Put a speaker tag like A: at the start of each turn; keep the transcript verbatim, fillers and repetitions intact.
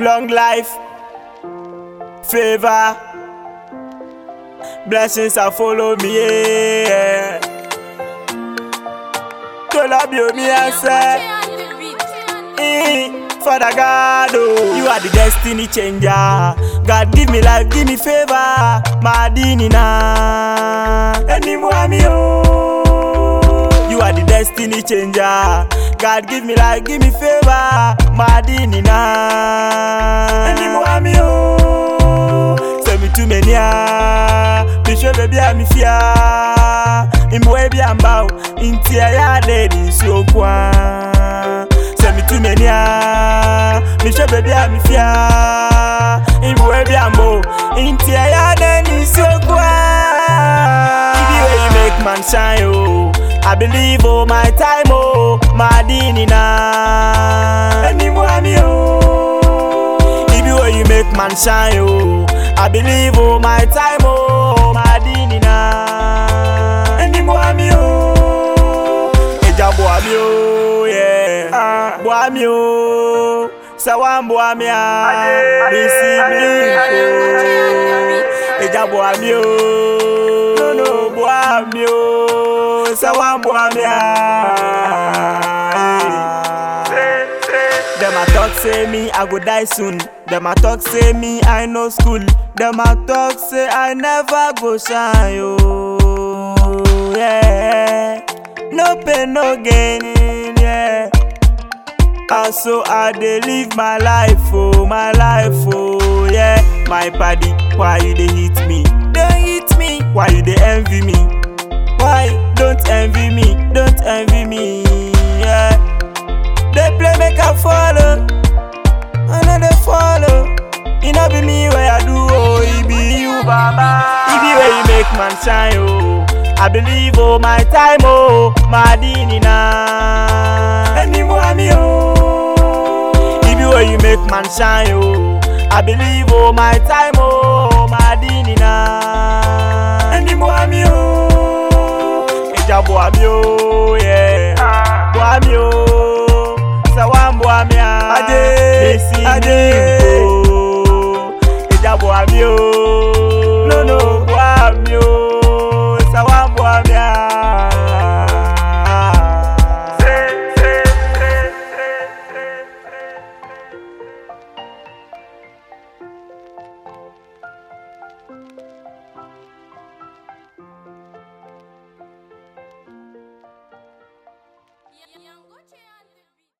A: long life, favor, blessings are follow me. Yeah. To love you, me I say, eh, Father God, oh, you are the destiny changer. God give me life, give me favor, Madini na, anymore me oh. You are the destiny changer. God give me life, give me favor, Madini na, anymore me oh. Send me too many ah, me show baby I'm fear. Imbo baby I'm bow, inti ya dedi so kwa. Send me too many ah, me show baby I'm fear. Imbo baby I'm bow, inti ya dedi so kwa. The way you make man shine oh, I believe oh my time oh, Madini na, anymore me oh. The way you make man shine oh, I believe oh my time oh, Madini na, anymore me oh. Eja boa mi oh yeah, boa mi oh. Sawan boa mi ah, receive me oh. Eja boa mi oh, no no boa mi oh. Sawan boa mi ah. Them a talk say me I go die soon. Them a talk say me I no school. Them a talk say I never go shine oh yeah. No pain no gain yeah. And so I dey live my life oh, my life oh yeah. My body, why you dey hit me? Don't hit me. Why you dey envy me? Why don't envy me? Don't envy me yeah. They play make I follow, I know they follow. It not be me where I do oh, it be you baba. It be where you make man shine oh, I believe oh my time oh, Madini na, anymore me oh. It be where you make man shine oh, I believe oh my time oh, Madini na, anymore me oh. Eja boa mi oh yeah, boa mi oh. Sawan boa mi ah, ade, ade, oh. Eja boa mi oh.